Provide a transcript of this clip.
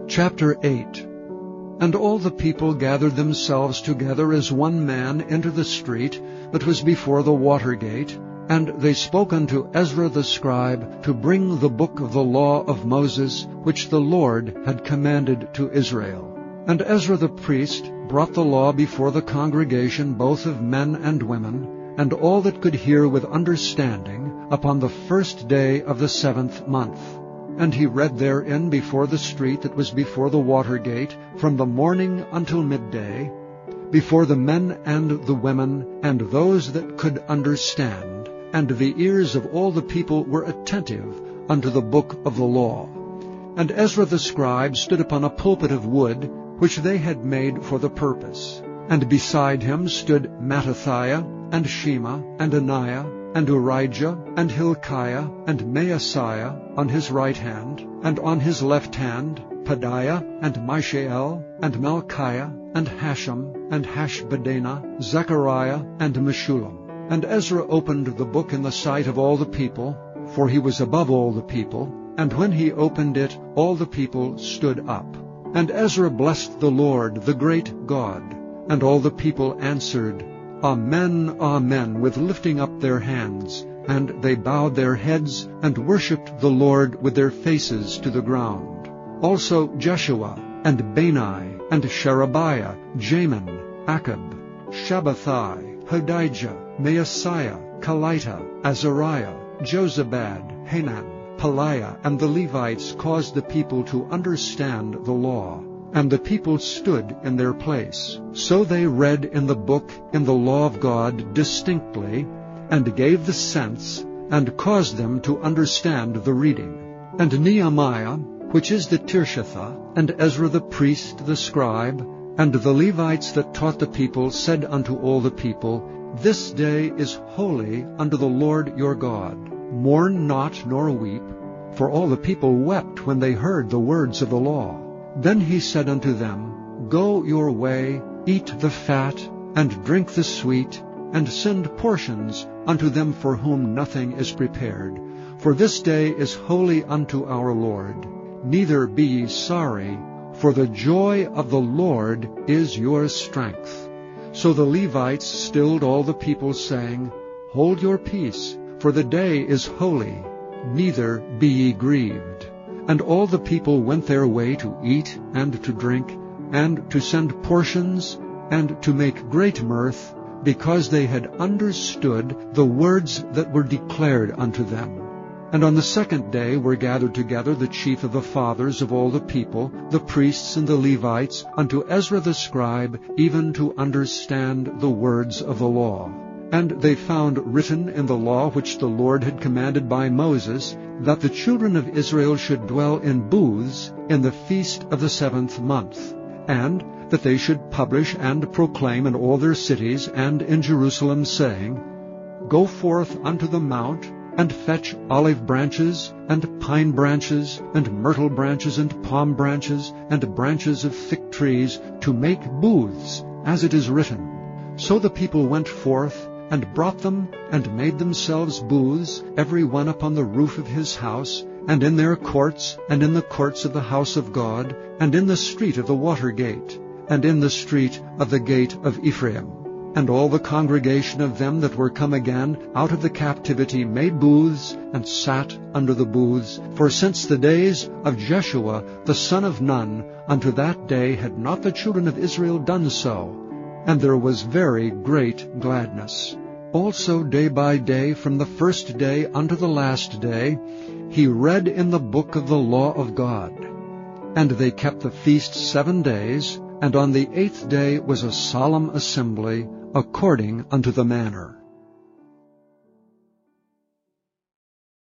Chapter 8. And all the people gathered themselves together as one man into the street that was before the water gate, and they spoke unto Ezra the scribe to bring the book of the law of Moses, which the Lord had commanded to Israel. And Ezra the priest brought the law before the congregation, both of men and women, and all that could hear with understanding, upon the first day of the 7th month. And he read therein before the street that was before the water gate, from the morning until midday, before the men and the women, and those that could understand, and the ears of all the people were attentive unto the book of the law. And Ezra the scribe stood upon a pulpit of wood, which they had made for the purpose. And beside him stood Mattithiah, and Shema, and Ananiah, and Urijah, and Hilkiah, and Maaseiah on his right hand, and on his left hand Pedaiah, and Mishael, and Malchiah, and Hashem, and Hashbaddanah, Zechariah, and Meshullam. And Ezra opened the book in the sight of all the people, for he was above all the people, and when he opened it, all the people stood up. And Ezra blessed the Lord, the great God. And all the people answered, Amen, Amen, with lifting up their hands. And they bowed their heads, and worshipped the Lord with their faces to the ground. Also Jeshua, and Bani, and Sherebiah, Jamin, Akkub, Shabbathai, Hodijah, Maaseiah, Kelita, Azariah, Jozabad, Hanan, Pelaiah, and the Levites caused the people to understand the law. And the people stood in their place. So they read in the book in the law of God distinctly, and gave the sense, and caused them to understand the reading. And Nehemiah, which is the Tirshatha, and Ezra the priest, the scribe, and the Levites that taught the people, said unto all the people, This day is holy unto the Lord your God. Mourn not nor weep, for all the people wept when they heard the words of the law. Then he said unto them, Go your way, eat the fat, and drink the sweet, and send portions unto them for whom nothing is prepared. For this day is holy unto our Lord. Neither be ye sorry, for the joy of the Lord is your strength. So the Levites stilled all the people, saying, Hold your peace, for the day is holy, neither be ye grieved. And all the people went their way to eat and to drink, and to send portions, and to make great mirth, because they had understood the words that were declared unto them. And on the 2nd day were gathered together the chief of the fathers of all the people, the priests and the Levites, unto Ezra the scribe, even to understand the words of the law. And they found written in the law which the Lord had commanded by Moses, that the children of Israel should dwell in booths in the feast of the 7th month, and that they should publish and proclaim in all their cities and in Jerusalem, saying, Go forth unto the mount, and fetch olive branches, and pine branches, and myrtle branches, and palm branches, and branches of fig trees, to make booths, as it is written. So the people went forth, and brought them, and made themselves booths, every one upon the roof of his house, and in their courts, and in the courts of the house of God, and in the street of the water gate, and in the street of the gate of Ephraim. And all the congregation of them that were come again out of the captivity made booths, and sat under the booths. For since the days of Jeshua the son of Nun unto that day had not the children of Israel done so, and there was very great gladness. Also day by day, from the first day unto the last day, he read in the book of the law of God. And they kept the feast 7 days, and on the 8th day was a solemn assembly, according unto the manner.